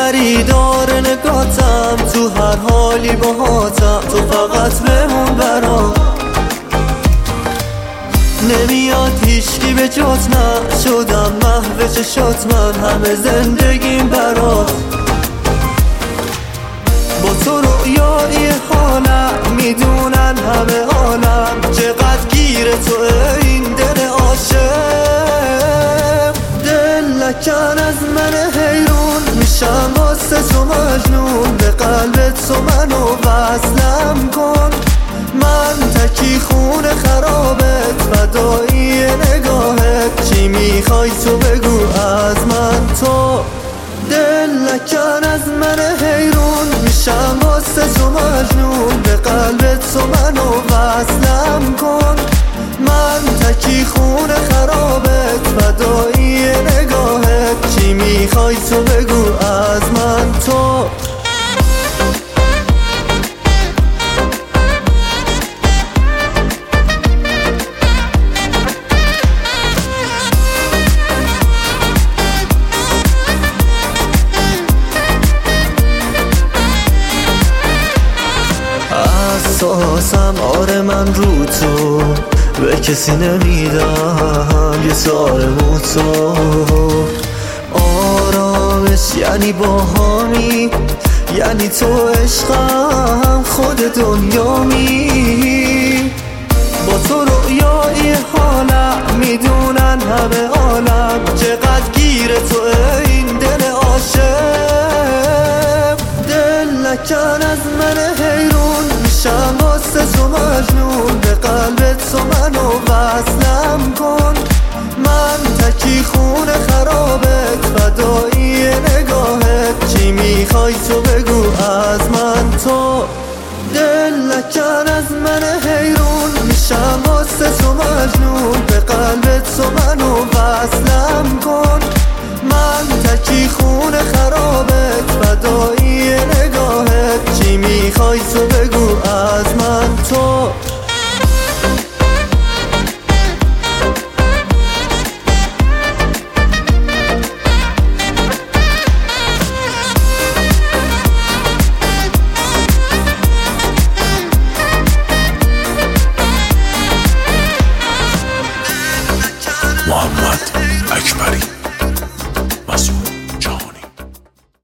خریدار نگاتم، تو هر حالی باهاتم، تو فقط بمون برام. نمیاد هیچکی به جات، من شدم محو چشات، من همه زندگیم برات. با تو رویای حالم، میدونن همه عالم چقدر گیر توه این دل عاشق. دل لکن از من حیرون، میشم واسه تو مجنون، به قلبت تو منو وصلم کن. من تکی خون خرابت، فدایی نگاهت، چی میخوای تو بگو از من تو. دل لکن از من حیرون، میشم واسه تو مجنون، به قلبت تو منو وصلم کن. من تکی خون خرابت، فدایی نگاهت، چی میخوای تو بگو از من تو. حساسم آره من رو تو، به کسی نمیدم یه تار مو تو. آرامش یعنی باهامی، یعنی تو عشقم، خود دنیامی. با تو رویای حالم، میدونن همه عالم چقدر گیر توه این دل عاشق. دل لکن از من حیرون، میشم واسه تو مجنون، به قلبت تو منو وصلم کن. من تکی خون خرابت، فدایی نگاهت، چی میخوای تو بگو از من تو. دل لکن از من حیرون، میشم واسه تو مجنون، به قلبت تو منو وصلم کن. من تکی خون خرابت، فدایی نگاهت،